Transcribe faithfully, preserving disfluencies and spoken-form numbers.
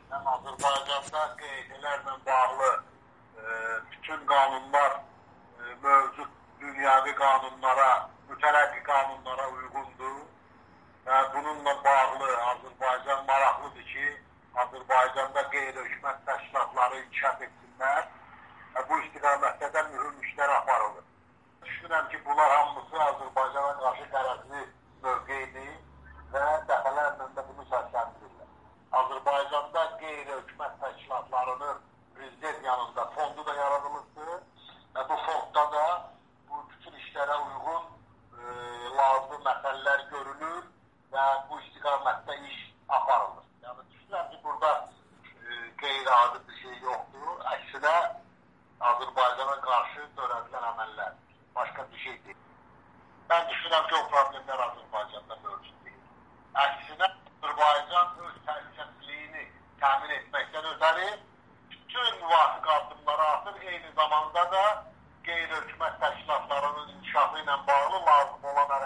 həm Azərbaycanda qeydilərlə bağlı e, bütün qanunlar e, mövcud dünyəvi qanunlara, mütərəqqi qanunlara uyğundur və bununla bağlı Azərbaycan maraqlıdır ki, Azərbaycanda qeyri-hökumət təşkilatları inkişaf etsinlər və bu istiqamətdə də mühüm işlər aparılır. Düşünürəm ki, bunlar hamısı Azərbaycana qarşı qərəzli mövqeyidir və dəfələrlə də bunu səsləndirirlər. Azərbaycanda qeyri-hökumət təşkilatlarının prezident yanında fondu da yaradılıbdır və bu fondda da bu bütün işlərə uyğun e, lazım məsələlər görülür və bu istiqamətdə iş aparılır. Yəni düşünürəm ki, burada e, qeyri-adi bir şey yoxdur. Əksinə Azərbaycana qarşı törədilən əməllər. Başqa bir şey deyil. Mən düşünürəm ki, o problemlər Azərbaycanda mövcud deyil. Əksinə Azərbaycan öz təhlükəsizliyini təmin etməkdən ötəri bütün müvafiq addımları atır, eyni zamanda da qeyri-hökumət təşkilatlarının inkişafı ilə bağlı lazım olan